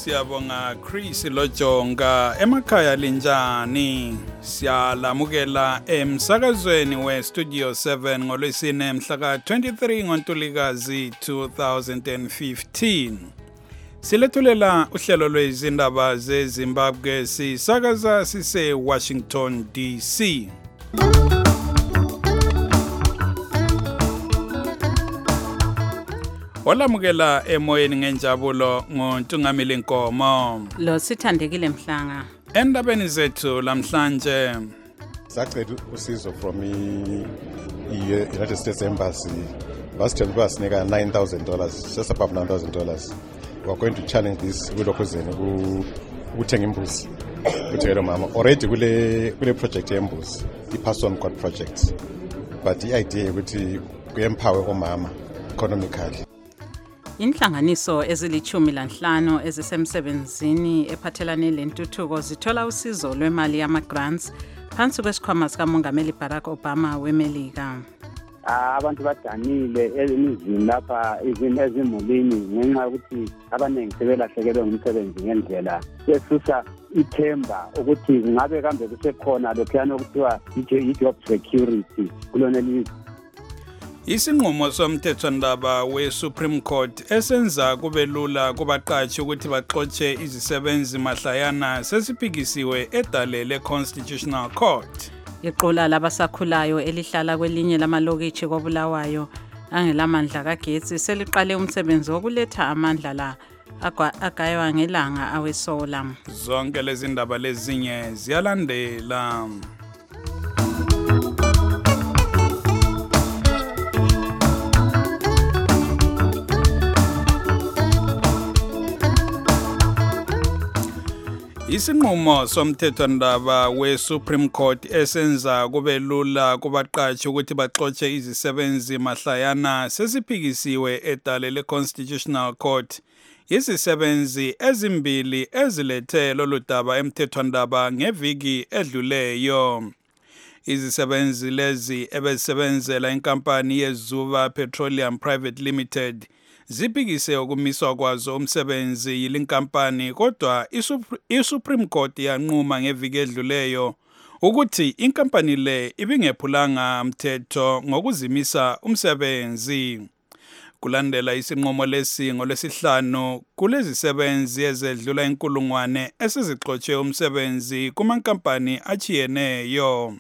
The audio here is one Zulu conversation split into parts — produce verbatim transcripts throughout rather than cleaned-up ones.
Siyabonga Chris Lojonga emakhaya linjani. Siyalamukela emsakazweni we Studio seven ngolwesine mhla ka twenty-three ngoNtulikazi two thousand fifteen. Silethulela uhlelo lwezindaba zeZimbabwe sisakaza sise Washington D C. Olamukela emoyeni ngenjabulo ngoNtungamili Nkomo. Lo sithandekile Mhlanga. Endabeni zethu lamhlanje sacela usizo from i-United States Embassy. Basitshela ukuba sinika nine thousand dollars, just above nine thousand dollars. We are going to challenge this kulokhuzeni ukuthenga imbuzi. Kuthelo mama already kule kule project yembuzi, i-Pass on God project. But the idea ukuthi ku-empower omama economically. Inhlanganiso ezilichumi lanhlanu ezisemsebenzini ephathelane lentuthuko zithola usizo lwemali yama-grants phansi kwesikhwama sikaMongameli Barack Obama weMelika. Abantu badanile emizini lapha izini ezimulini ngenxa yokuthi abaningi sebelahlekelwe ngumsebenzi ngendlela sesusa ithemba ukuthi ngabe kambe kusekhona lokhuyana okuthiwa i-job security kulona lizwe. Isinqumo somthethwandaba we-Supreme Court esenza kube lula kubaqashi ukuthi baxotshe izisebenzi mahlayana sesiphikisiwe edale le-Constitutional Court. Iqula labasakhulayo elihlala kwelinye lamalokitshi koBulawayo angelamandla kagetsi seliqale umsebenzi wokuletha amandla la agaywa ngelanga awesola. Zonke lezi ndaba lezinye ziyalandela. Isinqumo somthethwandaba we-Supreme Court esenza kube lula kubaqashi ukuthi baxotshe izisebenzi mahlayana sesiphikisiwe edale le-Constitutional Court. Izisebenzi ezimbili ezilethe lolu daba emthethwandaba ngeviki edluleyo. Izisebenzi lezi ebezisebenzela inkampani yeZuva Petroleum Private Limited ziphikise ukumiswa kwazo umsebenzi yilinkampani kodwa iSupreme Court yanquma ngeviki edluleyo ukuthi inkampani le ibingephulanga mthetho ngokuzimisa umsebenzi. Kulandela isinqumo lesi ngolwesihlanu kulezi sebenzi ezedlula inkulungwane esizixotshe umsebenzi kumankampani achiyeneyo.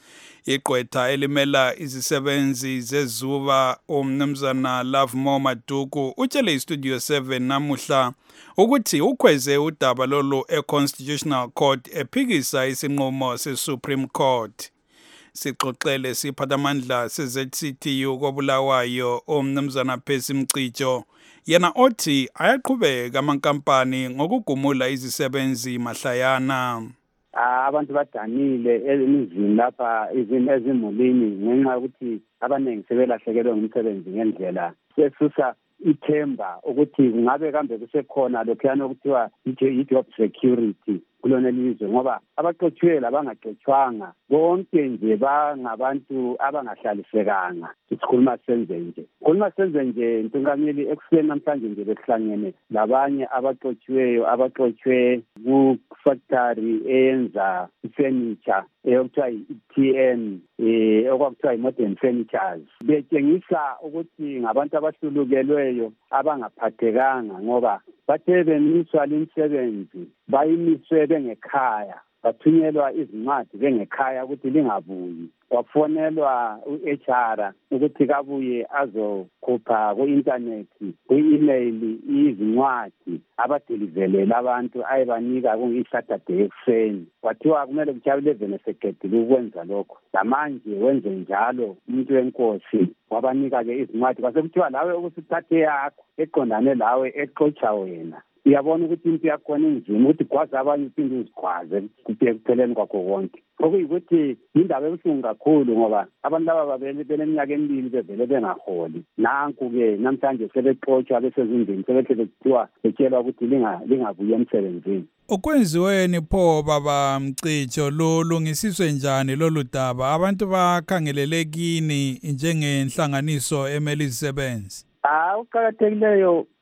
Iqwetha elimela izisebenzi zeZuva umnumzana Lovemore Maduku utshele iStudio seven namuhla ukuthi ukhweze udaba lolu eConstitutional Court ephikisa isinqumo seSupreme Court. Sixoxele siphathamandla se-Z C T U koBulawayo umnumzana Percy Mcijo yena othi ayaqhubeka amankampani ngokugumula izisebenzi mahlayana. Abantu badanile emizini lapha izini ezimulini ngenxa yokuthi abaningi sebelahlekelwe ngumsebenzi ngendlela sesusa ithemba ukuthi ngabe kambe kusekhona lokhuyana okuthiwa i-job security kulona lizwe ngoba abaqotshiwe labangaqotshwanga bonke nje bangabantu abangahlalisekanga. Sikhuluma senze nje khuluma senze nje Ntungamili ekuseni namhlanje nje besihlangene labanye abaqotshiweyo abaqotshwe ku-factory eyenza ifurniture eyokuthiwa i-T N eh okwakuthiwa i-Modern Furnitures. Betshengisa ukuthi ngabantu abahlulukelweyo abangaphathekanga ngoba bathe bemiswa limsebenzi bayimiswe bengekhaya bathunyelwa izincwadi bengekhaya ukuthi lingabuyi. Kwafonelwa u-H R ukuthi kabuye azokhupha ku-internet ku-email izincwadi abadeliverile abantu ayebanika ku-Saturday ekuseni. Kwathiwa kumele kuchawe eleven esegedile ukwenza lokho. Lamanje wenze njalo umuntu wenkosi wabanika-ke izincwadi kwasekuthiwa lawe ukusithathe yakho eqondane lawe exotsha wena. Uyabona ukuthi into yakhona inzima ukuthi gwaza abanye uphinde uzigwaze kupheleni kwakho konke. Okuyikuthi indaba ebuhlungu kakhulu ngoba abantu laba babele beneminyaka emibili bevele bengaholi. Nanku-ke namhlanje sebexotshwa besezindlini sebethe bekuthiwa betshelwa ukuthi lingabuye emsebenzini. Okwenziweni pho baba Mcijo lo lungisiswe njani lolu daba? Abantu bakhangelelekini njengenhlanganiso emele izisebenzi. Ah uqhakathekileyo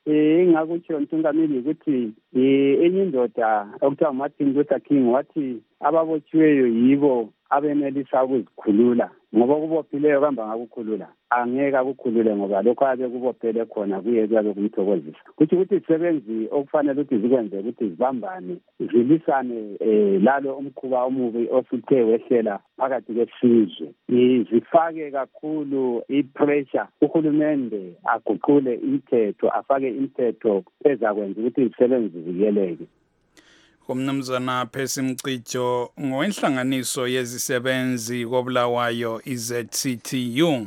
eh ngakutsho Ntungamili ukuthi eh enye indoda okuthiwa Martin Luther King wathi ababotshiweyo yibo abenelisa ukuzikhulula ngoba kubophileyo kamba ngakukhulula angeke akukhulule ngoba lokho abe kubophele khona kuye kuyabe kumthokozisa kuthi ukuthi isebenzi okufanele ukuthi zikwenze ukuthi zibambane zilisane eh lalo umkhuba omubi osuthe wehlela phakathi kwesizwe zifake kakhulu ipressure uhulumende aguqule imithetho afake imithetho ezakwenza ukuthi izisebenzi zivikeleke. Umnumzana Percy Mcijo ngowenhlanganiso yezisebenzi koBulawayo i-Z C T U.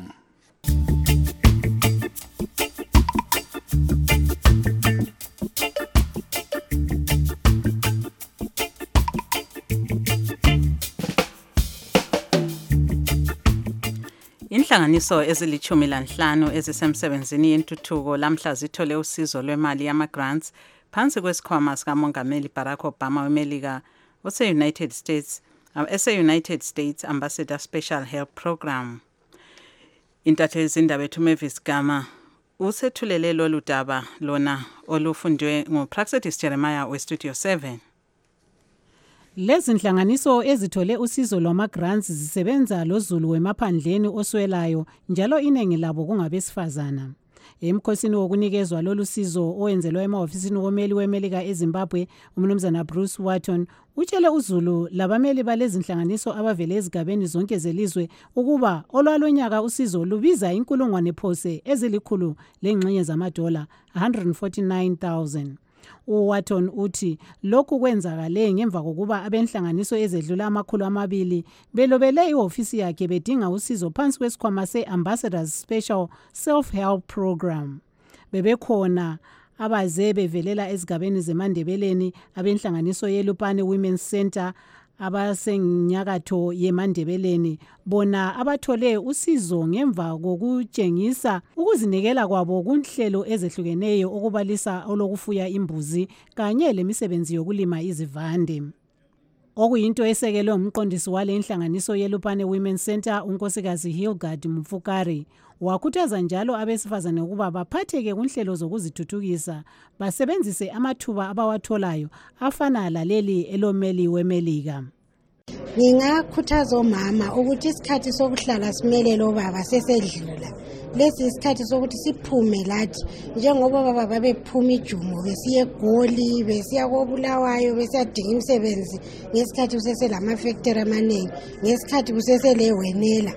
Inhlanganiso ezilichumi lanhlanu ezisemsebenzini yentuthuko lamhla zithole usizo lwemali yama-grants phansi kwesikhwama sikamongameli Barack Obama weMelika ose-United States ese-United States Ambassador Special Help Program. Intatheli izindaba ethu Mavis Gama usethulele lolu daba lona olufundwe nguPraxedis Jeremiah weStudio seven. Lezi nhlanganiso ezithole usizo lwama-grants zisebenza lozulu wemaphandleni oswelayo njalo iningi labo kungabesifazana. Emkhosini wokunikezwa lolu sizo owenzelwa emahofisini womeli weMelika eZimbabwe, umnumzana Bruce Wharton utshele uzulu labameli balezi nhlanganiso abavele ezigabeni zonke zelizwe ukuba olwalonyaka usizo lubiza inkulungwane phose ezilikhulu lengxenye zamadola one hundred forty-nine thousand. uWatton uthi lokhu kwenzakale ngemva kokuba abenhlanganiso ezedlula amakhulu amabili belobele ihofisi yakhe bedinga usizo phansi kwesikhwama se-Ambassadors Special Self-Help Program. Bebekhona abaze bevelela ezigabeni zeMandebeleni abenhlanganiso yeLupane Women's Center abasenyakatho yeMandebeleni bona abathole usizo ngemva kokutshengisa ukuzinikela kwabo kunhlelo ezehlukeneyo okubalisa olokufuya imbuzi kanye lemisebenzi yokulima izivande. Okuyinto esekelwe umqondisi wale inhlanganiso yeLupane Women's Center unkosikazi Hilgard Mfukari wakhuthaza njalo abesifazane ukuba baphatheke kunhlelo zokuzithuthukisa basebenzise amathuba abawatholayo afana laleli elomeli weMelika. Ngingakhuthaza omama ukuthi isikhathi sokuhlala simele lo baba sesedlula. Lesi isikhathi sokuthi siphume lathi njengoba baba babephuma ijumo besiye eGoli besiya koBulawayo besiyadinga imisebenzi ngesikhathi kuseselama factory amaningi ngesikhathi kuseselewenela.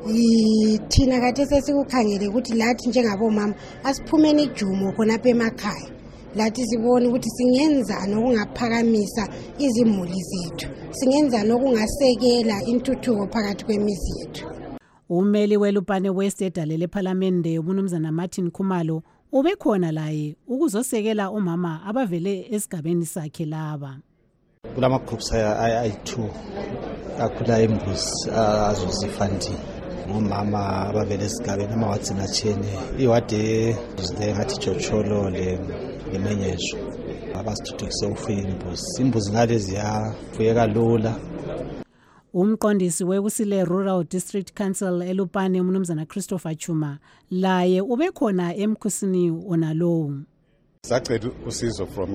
Thina kade sesikukhangele ukuthi lathi njengabomama asiphumeni ijumo khonapha emakhaya lathi sibone ukuthi singenzani okungaphakamisa izimuli zethu singenzani okungasekela intuthuko phakathi kwemizi yethu. Umeli weLupane West edalele ePhalamende umnumzana Martin Khumalo ubekhona laye ukuzosekela omama abavele esigabeni sakhe laba. Kulama groups ayi-two akhula imbuzi azozifandi ngomama abavele esigabeni amawadzina tshene iwade zile ngathi Jocholo lemenyezo abasithuthukise ukufuya imbuzi imbuzi ngale ziyafuyeka lula. Umqondisi wekusile Rural District Council eLupane umnumzana Christopher Chuma laye ubekhona emkhosini onalowo. Sacela usizo from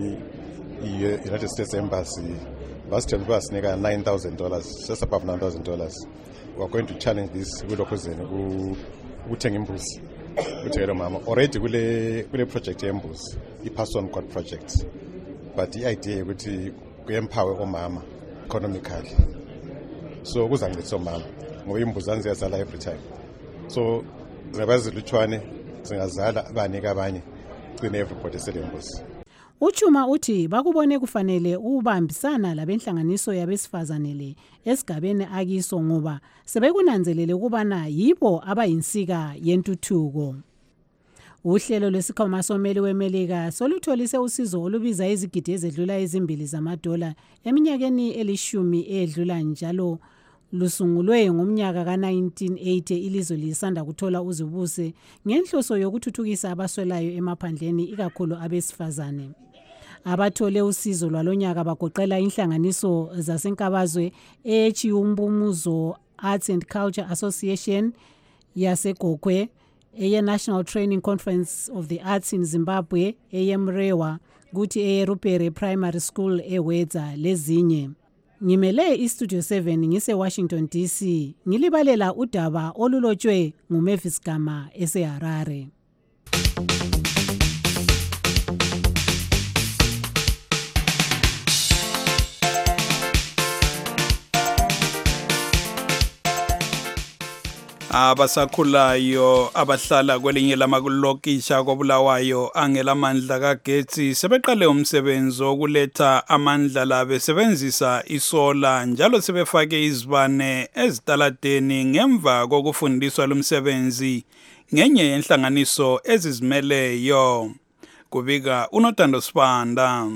i-United States Embassy basithela basinika nine thousand dollars, just above nine thousand dollars. We are going to challenge this kulokhuzeni ukuthenga imbuzi uthengele mama already kule kule project yembuzi i-Person God project, but i-idea ukuthi ku-empower omama economically. So kuzancedisa omama ngoba imbuzi ziyazala every time, so zingabazilutshwane zingazala abanika abanye gcine everybody selembuzi. Uchuma uthi bakubone kufanele ukubambisana labenhlanganiso yabesifazane le esigabeni akiso ngoba sebekunanzelele ukubana yibo abayinsika yentuthuko. Uhlelo lwesikhwama someli weMelika solutholise usizo olubiza izigidi ezedlula ezimbili zamadola eminyakeni elishumi edlula njalo lusungulwe ngomnyaka ka nineteen eighty ilizwe lisanda kuthola uzibuse ngenhloso yokuthuthukisa abaswelayo emaphandleni ikakhulu abesifazane. Abathole usizo lwalonyaka bagoqela inhlanganiso zasenkabazwe eChiumbumuzo Arts and Culture Association yaseGokwe, eye National Training Conference of the Arts in Zimbabwe, eye Mrewa, kuthi eye Rupere Primary School eWedza lezinye. Ngimele iStudio seven ngise Washington D C, ngilibalela udaba olulotshwe nguMavis Gama eseHarare. Abasakhulayo abahlala kwelinye lamalokisha koBulawayo angelamandla kagetsi sebeqale umsebenzi wokuletha amandla la besebenzisa isola njalo sebefake izibane ezitaladeni ngemva kokufundiswa lumsebenzi ngenye yenhlanganiso ezizimeleyo. Kubika uNotando Sibanda.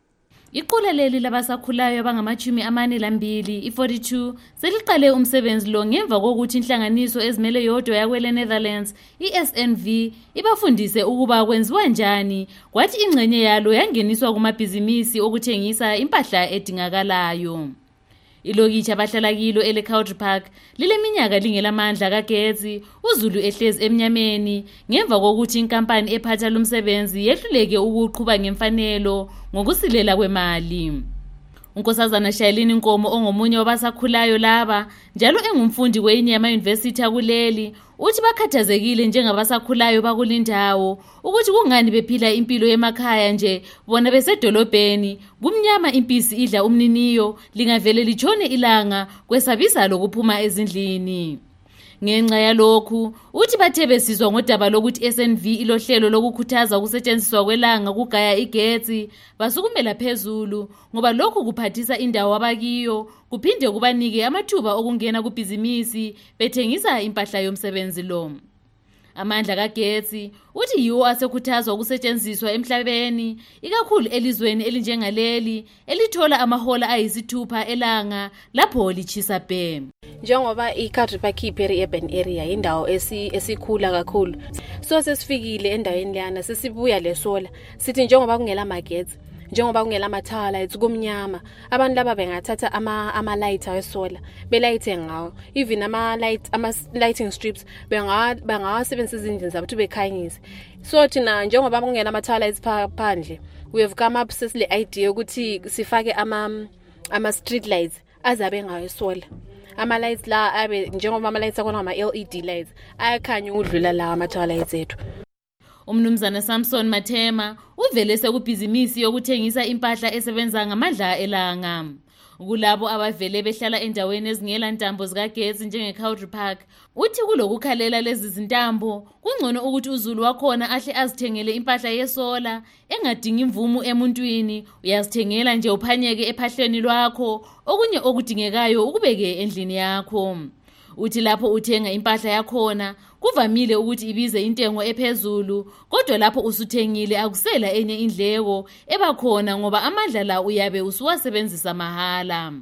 Iqula leli labasakhulayo abangamachumi amane lambili i-forty-two seliqale umsebenzi lo ngemva kokuthi inhlanganiso ezimele yodwa yakwele Netherlands i-S N V ibafundise ukuba kwenziwa njani kwathi ingcenye yalo yangeniswa kumabhizinisi okuthengisa impahla edingakalayo. Ilokitha abahlala kilo eLecountry Park lileminyaka lingelamandla kagetsi uZulu ehlezi emnyameni ngemva kokuthi inkampani ephatha lumsebenzi yehluleke ukuqhuba ngemfanelo ngokusilela kwemali. Unkosazana Shailini Nkomo ongomunye wabasakhulayo laba njalo engumfundi kwenye yama-university akuleli uthi bakhathazekile njengabasakhulayo bakulindawo ukuthi kungani bephila impilo emakhaya nje bona besedolobheni kumnyama impisi idla umniniyo lingavele litshone ilanga kwesabisa lokuphuma ezindlini. Ngenxa yalokhu uthi bathe besizwa ngodaba lokuthi S N V ilohlelo lokukhuthaza ukusetshenziswa kwelanga kugaya igetsi basukumela phezulu ngoba lokhu kuphathisa indawo abakiyo kuphinde kubanike amathuba okungena kubhizinisi bethengisa impahla yomsebenzi lo. Amandla kagetsi uthi yiwo asekhuthazwa ukusetshenziswa emhlabeni ikakhulu elizweni elinjengaleli elithola amahola ayisithupha elanga lapho lichisa bhe. Njengoba iCountry Park iperi urban area indawo esikhula kakhulu so sesifikile endaweni leyana sesibuya lesola sithi njengoba kungela magetsi njengoba kungela ama-tower lights kumnyama abantu laba bengathatha ama ama lighter wesola belayithe ngawo even ama light ama lighting strips bengawasebenzisa izindlu zabo ukuthi bekhanyise. So thina njengoba kungela ama-tower lights phandle we have come up sesile idea ukuthi sifake ama ama street lights azabe ngayo sola. Ama lights la abe njengoba ama lights akona ama L E D lights ayakhanya ukudlula la ama-tower lights ethu. Umnumzana Samson Mathema uvele sekubhizinisi yokuthengisa impahla esebenza ngamandla elanga. Kulabo abavele behlala endaweni ezingela ntambo zikagetsi njengeCountry Park uthi kulokukhalela lezi zintambo kungcono ukuthi uZulu wakhona ahle azithengele impahla yesola engadingi imvumo emuntwini uyazithengela nje uphanyeke ephahleni lwakho okunye okudingekayo ukubeke endlini yakho. Uthi lapho uthenga impahla yakhona kuvamile ukuthi ibize intengo ephezulu kodwa lapho usuthengile akusela enye indleko ebakhona ngoba amandla la uyabe usuwasebenzisa mahala.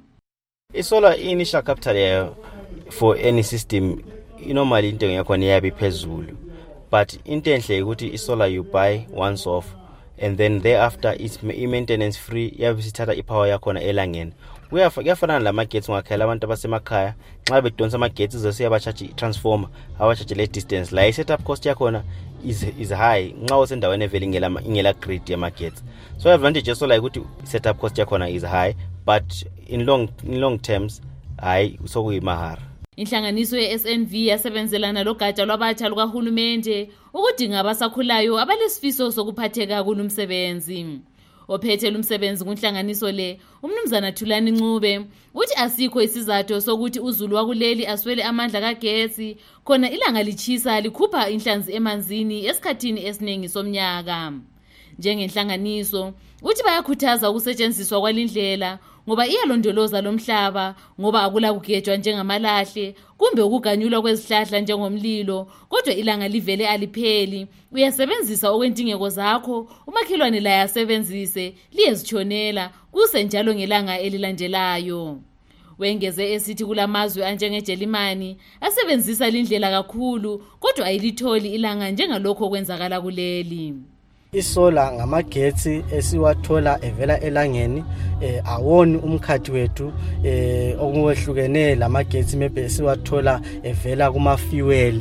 Isolar initial capital for any system normally intengo yakhona iyabe phezulu but into enhle ukuthi isolar you buy once off and then thereafter it's maintenance free yabe sithatha ipower yakhona elangeni. Kuyafana lamagetsi ngakhela abantu abasemakhaya nxa bedonsa amagetsi zosiya bacharge transformer abacharge le distance la setup cost yakhona is is high nxa usendaweni evele ingela ingela grid yamagetsi. So advantage yesolar ukuthi setup cost yakhona is high but in long in long terms hayi sokuyimahara. Inhlanganiso ye-S N V yasebenzelana logatsha lwabatsha lukahulumende ukudinga abasakhulayo abalesifiso sokuphatheka kulumsebenzi. Ophethe lumsebenzi kunhlanganiso le umnumzana Thulani Ncube uthi asikho isizathu sokuthi uZulu wakuleli aswele amandla kagetsi khona ilanga lichisa likhupha inhlanzi emanzini esikhathini esiningi somnyaka. Njengenhlanganiso uthi bayakhuthaza ukusetshenziswa kwalindlela ngoba iyalondoloza lomhlaba ngoba akula kugejwa njengamalahle kumbe ukuganyulwa kwezihlahla njengomlilo kodwa ilanga livele alipheli uyasebenzisa okwendingeko zakho umakhelwane la yasebenzise liyezitshonela kuse njalo ngelanga elilandelayo. Wengeze esithi kulamazwe anjengeJelimani asebenzisa lindlela kakhulu kodwa ayilitholi ilanga njengalokho kwenzakala kuleli. Isola ngamagetsi esiwathola evela elangeni eh awoni umkhathi wethu eh okuwehlukene lamagetsi maybe esiwathola evela kuma fuel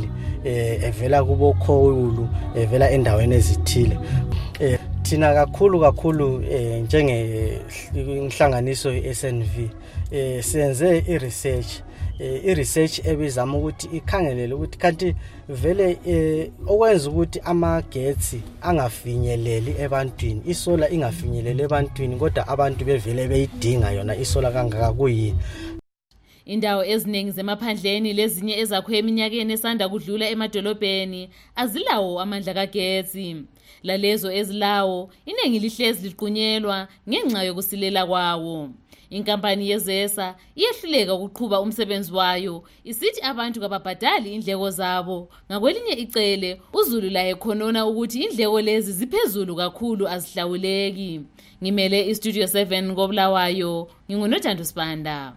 eh evela kubo khulu evela endaweni ezithile. Eh thina kakhulu kakhulu eh njenge inhlanganiso ye-S N V eh senze i-research eh i-research ebizama ukuthi ikhangelele ukuthi kanti vele eh okwenza ukuthi amagetsi angafinyeleli ebantwini, isola ingafinyeleli ebantwini kodwa abantu bevele beyidinga yona isola kangaka kuyini. Indawo eziningi zemaphandleni lezinye ezakhiwe eminyakeni esanda kudlula emadolobheni azilawo amandla kagetsi. Lalezo ezilawo iningi lihlezi liqunyelwa ngenxa yokusilela kwawo. Inkampani yezesa iyehluleka ukuqhuba umsebenzi wayo isithi abantu kababhadali indleko zabo. Ngakwelinye icele uZulu la ekhonona ukuthi indleko lezi ziphezulu kakhulu azihlawuleki. Ngimele iStudio seven ngobulawayo, nginguNothando Sibanda.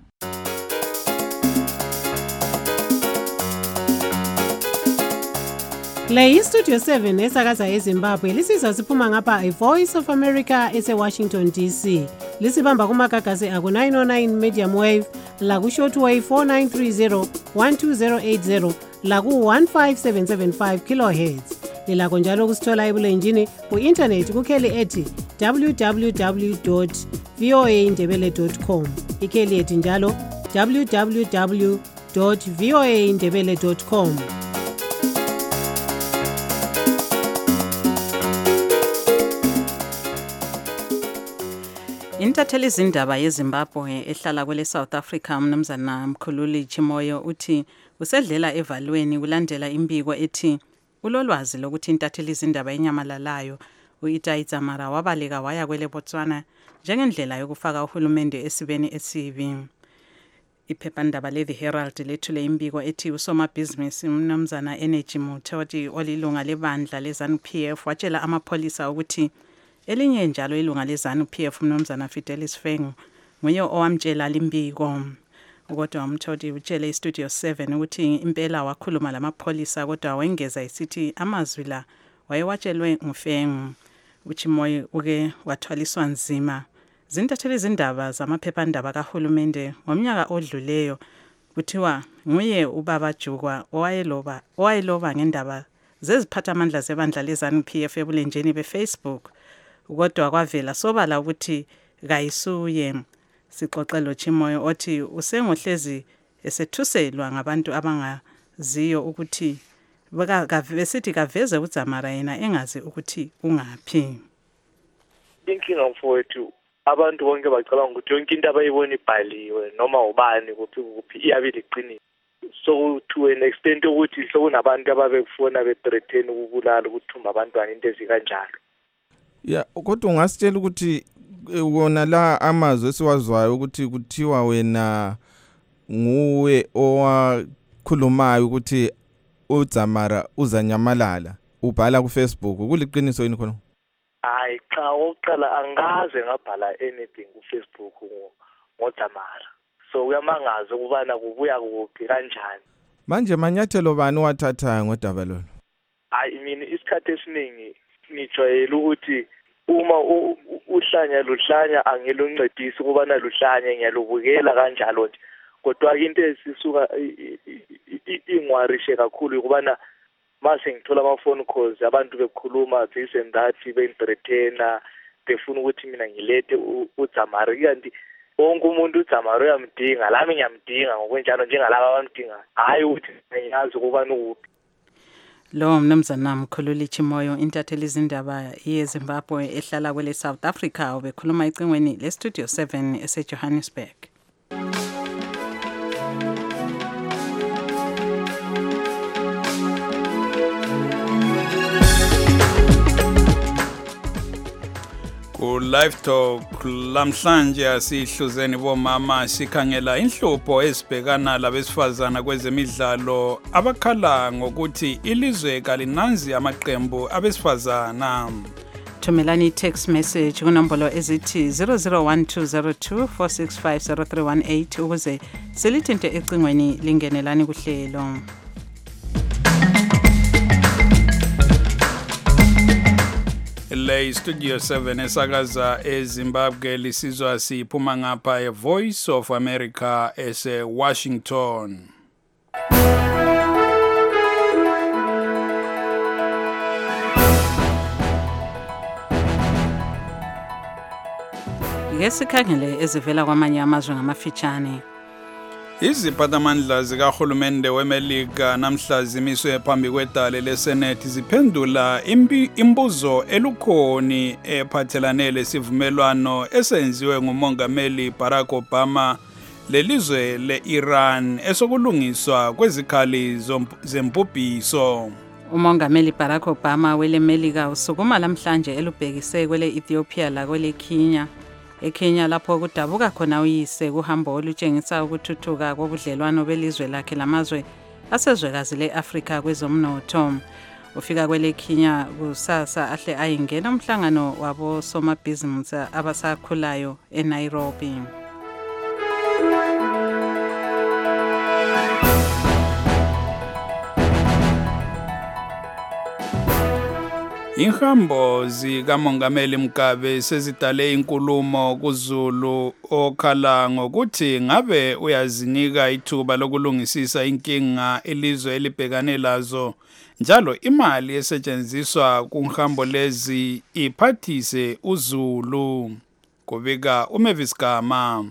Le iStudio seven esakaza eZimbabwe lisizwa siphuma ngapha iVoice of America ese-Washington D C. Lisibamba kumagagasi aku nine oh nine medium wave, laku shortwave four nine three zero, one two zero eight zero, laku one five seven seven five kilohertz. Lilakho njalo kusithola ebulenjini ku-internet kukheli ethi w w w dot v o a ndebele dot com. Ikheli ethi njalo w w w dot v o a ndebele dot com. Intatheli izindaba yeZimbabwe ehlala kwele South Africa umnumzana Mkhululi Chimoyo uthi usedlela evalweni kulandela imbiko ethi ulolwazi lokuthi intatheli izindaba enyamalalayo uItai Dzamara wabaleka waya kwele Botswana njengendlela yokufaka uhulumende esibeni esibi. Iphephandaba le The Herald lethule imbiko ethi usomabhizinisi umnumzana Energy Muthodi olilunga lebandla leZANU-P F watshela amapholisa ukuthi elinye njalo ilunga leZANU-P F umnumzana Fidelis Fengu nguye owamtshela limbiko. Kodwa uMthodi utshele iStudio seven ukuthi impela wakhuluma lamapholisa kodwa wengeza isithi amazwi la wayewatshelwe nguFengu. Uchimoyo uke wathwaliswa nzima zintatheli izindaba zamaphephandaba kahulumende ngomnyaka odluleyo kuthiwa nguye ubaba Jukwa owayeloba owayeloba ngendaba zeziphathamandla zebandla leZANU-P F ebulenjeni beFacebook. Kodwa kwavela sobala ukuthi kayisuye. Sixoxelo Chimoyo othi usengohlezi esethuselwa ngabantu abangaziyo ukuthi besithi kaveze uDzamara yena engazi ukuthi ungaphi. Inkinga mfowethu abantu bonke bacabanga ukuthi yonke into abayibona ibhaliwe noma ubani kuphi kuphi iyabe liqiniso. So to an extent ukuthi sokunabantu ababekufuna bethreaten ukubulala ukuthumba abantwana into ezikanjalo. Ya kodwa ungasitshela ukuthi wona la amazwi esiwazwayo ukuthi kuthiwa wena nguwe owakhulumayo ukuthi uDzamara uzanyamalala ubhala kuFacebook kuliqiniso yini khona? Hayi cha oqala angaze ngabhala anything kuFacebook ngoDzamara. So uyamangaza ukubana kubuya kuphi kanjani. Manje manyathelo bani wathatha ngodaba lolo? Hayi mina isikhathi esiningi nijwayele ukuthi uma uhlanya luhlanya angiluncedisi ukubana luhlanya ngiyalubukela kanjalo nje kodwa into esisuka ingwarishe kakhulu ukubana mase ngithola ama phone calls abantu bekhuluma this and that be-entertainer befuna ukuthi mina ngilete uDzamara kanti wonke umuntu uDzamara uyamdinga lami ngiyamdinga ngokwenjalo njengalabo abamdinga hayi ukuthi ngiyazi ukubana ukuphi. Lo mnumzana Mkhululi Chimoyo intatheli izindaba yeZimbabwe ehlala kwele South Africa ubekhuluma icingweni leStudio seven eseJohannesburg. Ku Live Talk lamhlanje asihluzeni bomama sikhangela inhlupho ezibhekana labesifazana kwezemidlalo abakhala ngokuthi ilizwe kalinanzi amaqembu abesifazana. Thumelani text message kunombolo ezithi zero zero one two zero two four six five zero three one eight ukuze silithinte ecingweni lingenelani kuhlelo. Le Studio seven esakaza eZimbabwe lisizwa siphuma ngapha eVoice of America ese Washington. ke sikhangele ezivela kwamanye amazwe ngamafitshane. Iziphathamandla zikahulumende weMelika namhla zimiswe phambi kwedale leSenate ziphendula imbuzo elukhoni ephathelane lesivumelwano esenziwe ngumongameli Barack Obama lelizwe le-Iran esokulungiswa kwezikhali zempubhiso. Umongameli Barack Obama wele Melika usukuma lamhlanje elubhekise kwele Ethiopia la kwele Kenya. eKenya lapho kudabuka khona uyise kuhambo olutshengisa ukuthuthuka kobudlelwano belizwe lakhe lamazwe asezwekazi leAfrika kwezomnotho. Ufika kwele Kenya kusasa ahle ayingena umhlangano wabo somabhizinisi abasakhulayo eNairobi. Inhambo zikamongameli Mugabe sezidale inkulumo kuZulu okhala ngokuthi ngabe uyazinika ithuba lokulungisisa inkinga elizwe elibhekane lazo njalo imali esetshenziswa kunhambo lezi iphathise uZulu. Kubika uMavis Gama.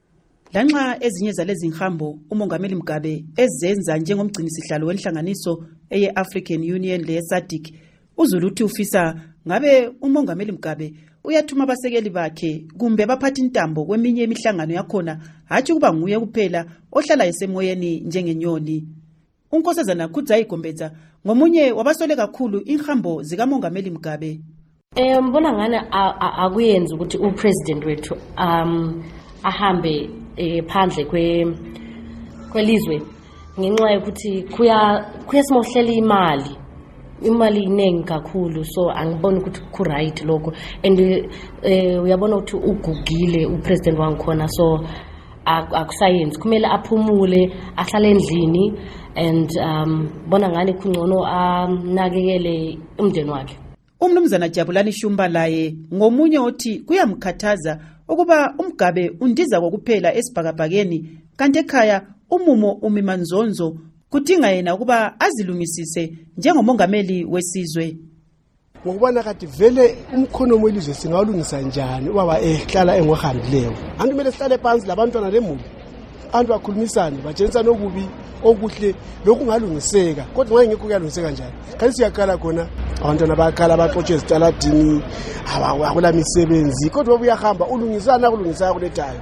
Lanxa ezinye zalezi nhambo umongameli Mugabe ezenza njengomgcini sihlalo wenhlanganiso eye African Union le SADC, uZulu uthi ufisa ngabe umongameli Mugabe uyathuma abasekeli bakhe kumbe baphatha intambo kweminye imihlangano yakhona hathi kuba nguye kuphela ohlala esemoyeni njengenyoni. Unkosazana Khudzayi Gombeza ngomunye wabasole kakhulu inhambo zikamongameli Mugabe. Eh mbona ngane akuyenza ukuthi upresident wethu um ahambe phandle kwe kwelizwe ngenxa yokuthi kuya kuyesimohlela imali imali iningi kakhulu, so angibona ukuthi ku right lokho and eh uyabona ukuthi ugugile upresident wangikhona, so akusayenzi kumele aphumule ahlale endlini and um bona ngani kungcono anakekele umndeni wakhe. Umnumzana Jabulani Shumba laye ngomunye othi kuyamkhathaza ukuba uMgabe undiza kokuphela esibhakabhakeni kanti ekhaya umumo umimanzonzo kudinga yena ukuba azilungisise njengomongameli wesizwe. Ngokubona kathi vele umkhono welizwe singawulungisa njani ubaba ehlala engohambileyo. Abantu kumele sihlale phansi labantwana lemuli, abantu bakhulumisane batshengisane okubi okuhle lokungalungiseka, kodwa ngeke kuyalungiseka njani. Kanti siyakhala khona abantwana bayakhala baxotshe ezitaladini abakula misebenzi, kodwa ubuyahamba ulungisana kulungisana kuletayo.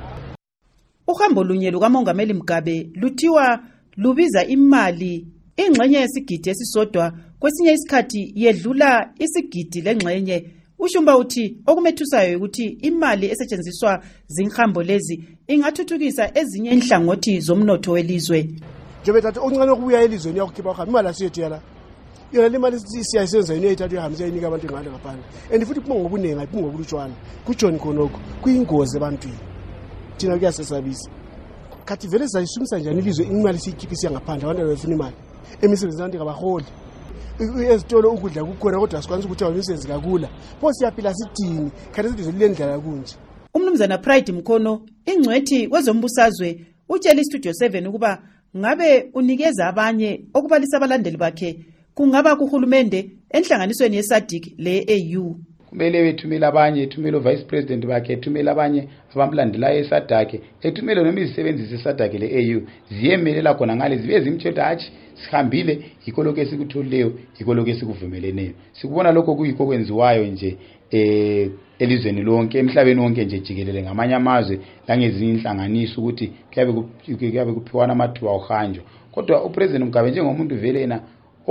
Uhambo lunye lukamongameli Mugabe luthiwa lubiza imali ingxenye yesigidi esisodwa, kwesinye isikhathi yedlula isigidi lengxenye. Ushumba uthi okumethusayo ukuthi imali esetshenziswa zinhambo lezi ingathuthukisa ezinye inhlangothi zomnotho welizwe. Njengoba thatha okuncane okubuya elizweni yakukhipha khona imali asiyethu yala. Yona le mali siyayisenza yini ethathu ihambisa inika abantu ngale ngaphandle. And futhi kuphunga ngobunengi ayiphunga ngobulutshwana. Kujoni khonokho kuyingozi ebantwini. Thina kuyasesabisa. Kathi vele sayisumisa njani ilizwe imali siyikhipha ngaphandle abantu abafuna imali. Emisebenzini abantu abaholi. Ezitolo ukudla kukhona kodwa asikwanisi ukuthi awumisebenzi kakula. Pho siyaphila sithini kanti ilizwe lilendlela kunje. Umnumzana Pride Mkhono ingcwethi kwezombusazwe utshela iStudio seven ukuba ngabe unikeza abanye okubalisa abalandeli bakhe kungaba kuhulumende enhlanganisweni yeSADC le-A U. Kumele bethumele abanye, ethumele vice president bakhe, ethumele abanye abamlandelayo eSADC, ethumele noma izisebenzi zeSADC le-A U ziyemelela khona ngale zibe zimtshela hathi sihambile yikho lokho esikuthulileyo, yikho lokho esikuvumeleneyo. Sikubona lokho kuyikho kwenziwayo nje eh elizweni lonke emhlabeni wonke nje jikelele ngamanye amazwe langezinye inhlanganiso ukuthi kuyabe kuyabe kuphiwana amathuba ohanjo. Kodwa upresident Mugabe njengomuntu velena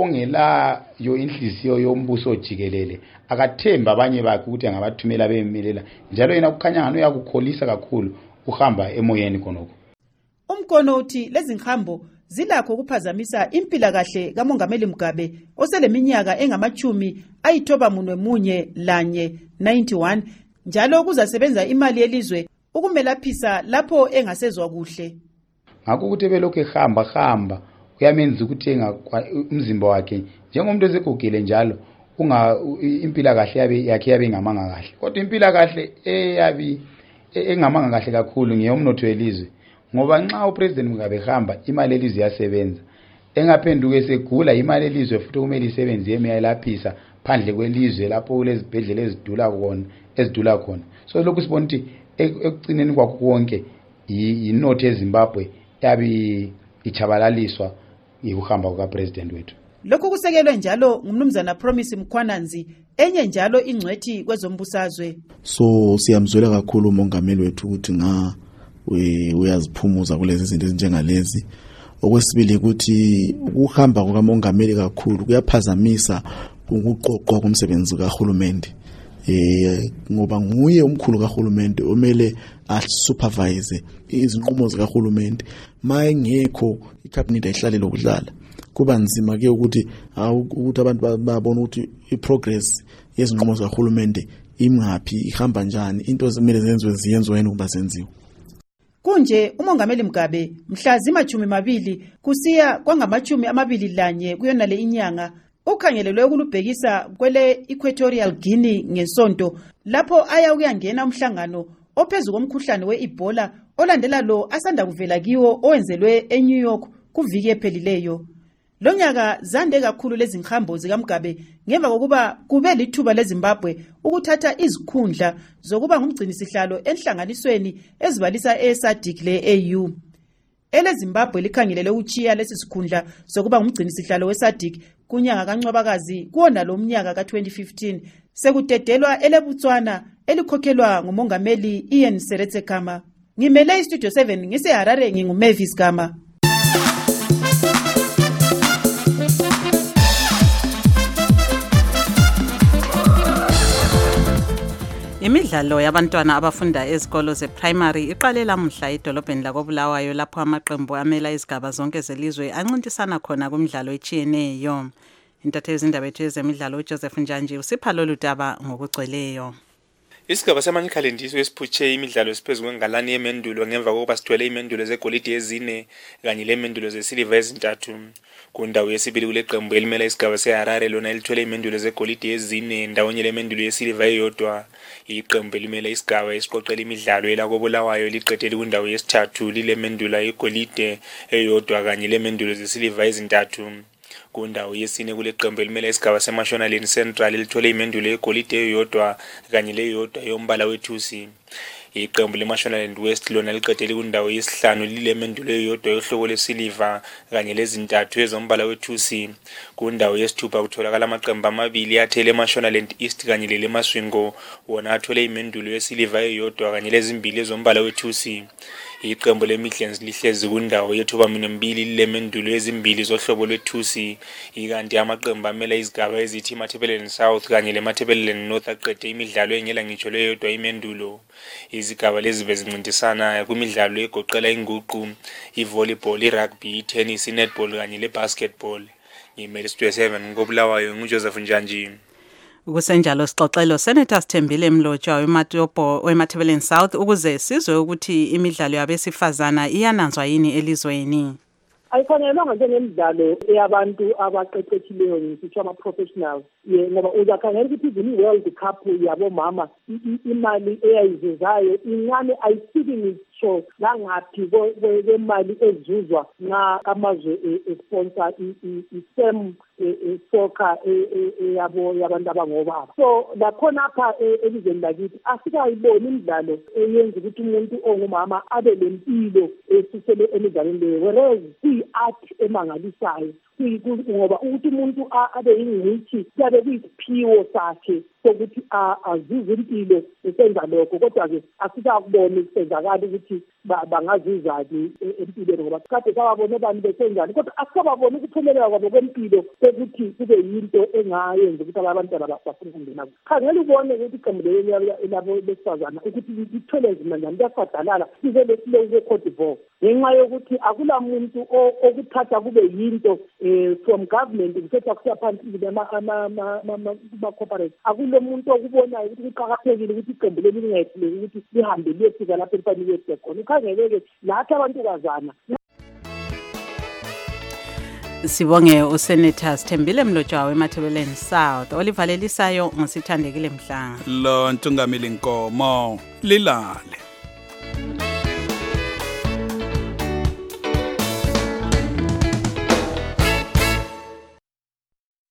ongela yo inhliziyo yombuso jikelele akathemba abanye bakhe ukuthi angabathumela bemelela, njalo yena kukhanya ngano yakukholisa kakhulu uhamba emoyeni khonoko. Umkhono uthi lezi nhambo zilakho ukuphazamisa impila kahle kamongameli Mugabe oseleminyaka engamachumi ayithoba munwe munye lanye ninety-one, njalo kuzasebenza imali yelizwe ukumelaphisa lapho engasezwa kuhle. Ngakho ukuthi belokho ehamba hamba uyamenza ukuthenga umzimba wakhe njengomuntu ezegugile njalo unga impila kahle yabe yakhe yabe ngamanga kahle, kodwa impila kahle eyabi engamanga kahle kakhulu ngeyomnotho welizwe, ngoba nxa upresident Mugabe ehamba imali elizwe yasebenza, engaphenduka esegula imali elizwe futhi kumele isebenze yemiyalaphisa phandle kwelizwe lapho kulezibhedlela ezidula khona ezidula khona. So lokhu sibona ukuthi ekugcineni kwakho konke inotho eZimbabwe yabi ichabalaliswa yikuhamba kukapresident wethu. Lokhu kusekelwe njalo ngumnumzana Promise Mkhwananzi, enye njalo ingcwethi kwezombusazwe. So siyamzwela kakhulu umongameli wethu ukuthi nga uyaziphumuza kulezi zinto ezinjengalezi. Okwesibili ukuthi ukuhamba kukamongameli kakhulu kuyaphazamisa ukuqoqwa komsebenzi kahulumende. Eh ngoba nguye umkhulu kahulumende omele asupervise izinqumo zikahulumende. Mayengekho icabinet ayihlale lokudlala. Kuba nzima ke ukuthi ukuthi abantu babone ukuthi iprogress yezinqumo zikahulumende imaphi ihamba njani, into ezimele zenziwe ziyenziwe yini ukuba zenziwe. Kunje umongameli Mugabe mhla zimachumi mabili kusiya kwangamachumi amabili lanye kuyona le inyanga ukhangelelwe ukulubhekisa kwele Equatorial Guinea ngesonto lapho aya ukuyangena umhlangano ophezulu komkhuhlane weEbola olandela lo asanda kuvela kiwo owenzelwe eNew York kuviki ephelileyo. Lonyaka zande kakhulu lezi nghambo zikaMugabe ngemva kokuba kube lithuba leZimbabwe ukuthatha izikhundla zokuba ngumgcinisihlalo enhlanganisweni ezibalisa eSADC le-A U. Ele Zimbabwe likhangelele uchiya lesi sikhundla sokuba ngumgcinisihlalo weSADC kunyanga kaNcwabakazi kuona lo mnyaka ka twenty fifteen sekudedelwa ele Botswana elikhokhelwa ngumongameli Ian Seretse Khama. Ngimele iStudio seven ngise Harare nginguMavis Khama. Imidlalo yabantwana abafunda ezikolo ze-primary iqalela mhla edolobheni lakoBulawayo lapho amaqembu amela izigaba zonke zelizwe ancintisana khona kumidlalo etshiyeneyo. Intatheli zindaba ethu ezemidlalo uJoseph Njanji usipha lolu daba ngokugcweleyo. Isigaba samanyikhalendiso esiphutshe imidlalo siphezulu kwengalani yemendulo ngemva kokuba sithwele imendulo zegolide ezine kanye lemendulo zesiliva ezintathu. Kundawo yesibili kule qembu elimela isigaba seHarare lona elithwele imendulo zegolide ezine ndawonye lemendulo yesiliva eyodwa. Iqembu elimela isigaba esiqoqela imidlalo elakoBulawayo liqedile kundawo yesithathu lilemendulo yegolide eyodwa kanye lemendulo zesiliva ezintathu. Kundawo yesine kule qembu elimela isigaba seMashonaland Central elithwele imendulo yegolide eyodwa kanye leyodwa yombala wethusi. Iqembu leMashonaland West lona liqedile kundawo yesihlanu lilemendulo eyodwa yohlobo lesiliva kanye lezintathu ezombala wethusi. Kundawo yesithupha kutholakala amaqembu amabili athele eMashonaland East kanye leLemaswingo wona athole imendulo yesiliva eyodwa kanye lezimbili ezombala wethusi. Iqembu leMidlands lihlezi kundawo yethuba mbili lilemendulo ezimbili zohlobo lwethusi ikanti amaqembu amela izigaba ezithi iMatabeleland South kanye leMatabeleland North aqede imidlalo engela ngitsho leyodwa imendulo. Izigaba lezi bezincintisana kwimidlalo egoqela inguqu, ivolleyball, irugby, itennis, netball kanye lebasketball. Ngimele Studio seven ngoBulawayo nguJoseph Njanji. Ukusenjalo sixoxelo Senator Sithembile Mlotshwa weMatopo weMatabeleland South ukuze sizwe ukuthi imidlalo yabesifazana iyananzwa yini elizweni. Ayifanelanga njengemidlalo eyabantu abaqeqeshileyo ngisho ama-professionals ngoba uzakhangela ukuthi izini i-World Cup yabomama imali eyayizuzayo incane ayifiki ngisho nangaphi kwemali ezuzwa nxa amazwe esponsor i-SEM soccer yabo yabantu abangobaba. So lakhona apha elizweni lakithi asikayiboni imidlalo eyenza ukuthi umuntu ongumama abe lempilo esusele emidlalweni leyo, whereas i-art emangalisayo ngoba ukuthi umuntu abe yingcitshi kuyabe kuyisiphiwo sakhe sokuthi azuze impilo esenza lokho, kodwa-ke asikakuboni kusenzakala ukuthi bangazuzani empilweni ngoba kade sababone abantu besenjani, kodwa asikababoni ukuphumelela kwabo kwempilo ukuthi kube yinto engayenza ukuthi abantwana bafuna ukungena. Khangela ubone ukuthi iqembu labo besifazana ukuthi lithwele nzima njani, liyafadalala livele siloku kwe-Cote d'Ivoire ngenxa yokuthi akula muntu okuthatha kube yinto from government ngithetha kusiya phansi kuma-corporate. Akulo muntu okubonayo ukuthi kuqakathekile ukuthi iqembu leli lingayehluleki ukuthi lihambe liyefika lapho elifanele liyefika khona. Ukhangeleke lathi abantukazana. Sibonge uSenator Sithembile Mlotshwa weMatabeleland South olivalelisayo ngosithandekile Mhlanga. Lo Ntungamili Nkomo lilale.